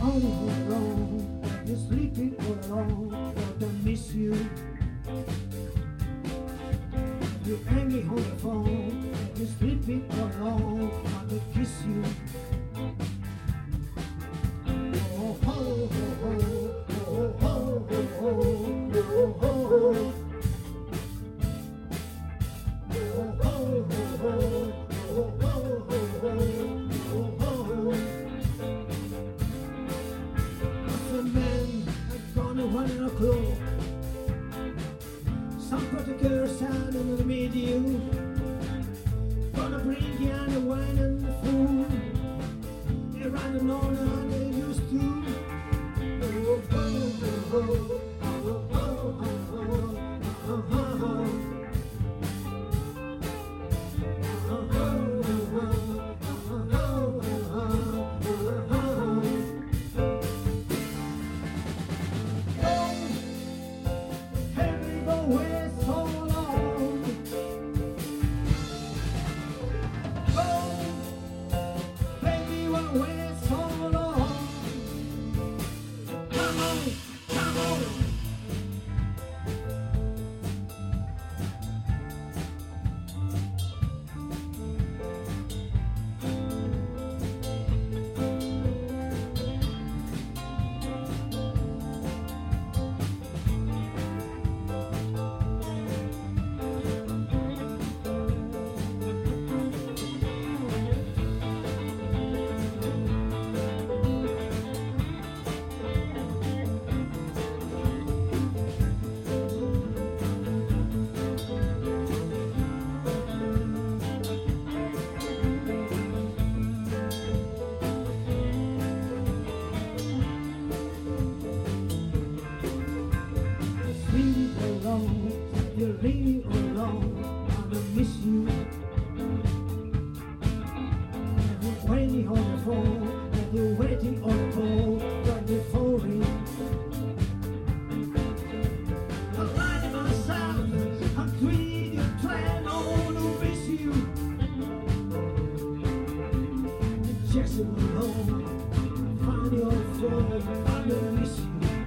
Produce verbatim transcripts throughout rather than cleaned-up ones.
only home alone, you're sleeping all alone, but I miss you. You're hanging on the phone, you're sleeping all alone, but I kiss you. Oh, oh, oh, oh, oh, oh, oh, oh, oh, oh. Some particular sound in the medium, gonna bring you on the wine and the food, around the corner and they used to. Oh, oh, oh, oh, oh, oh, oh, oh, oh, oh. You're really alone, I will miss you. And you're waiting on the phone, and you're waiting on the phone, but you're falling. I'm lying myself, I'm tweeting your plan, I want to miss you. Just alone, find your phone, I will miss you.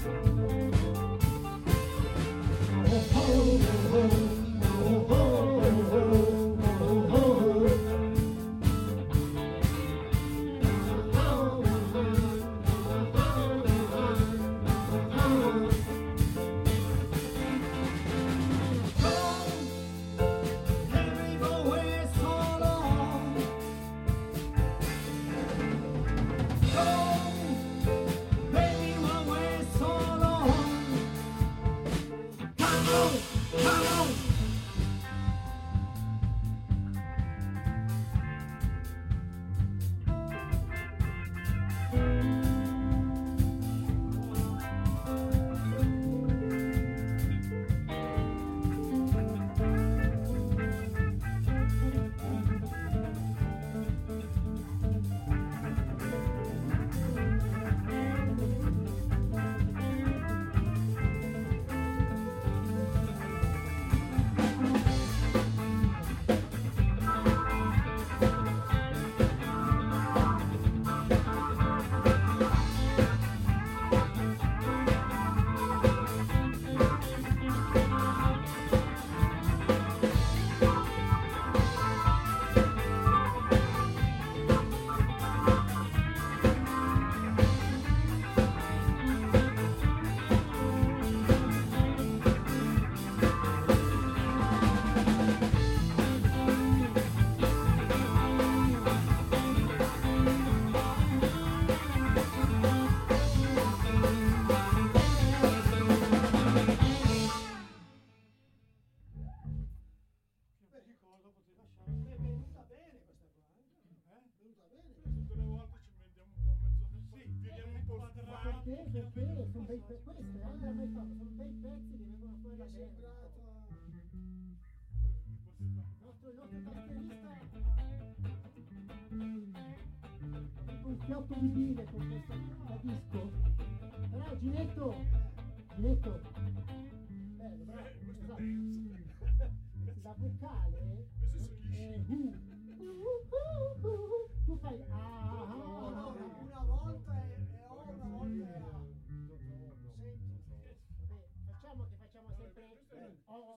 Perché? Perché? Sono bei pezzi, queste eh, non mai fatto, sono bei pezzi che vengono fuori da dentro. Il nostro, il nostro tastierista ha avuto un fiotto di bile con questo da disco. Però Ginetto, Ginetto, bello, bravo, esatto. La vocale è uh, uh, uh, uh.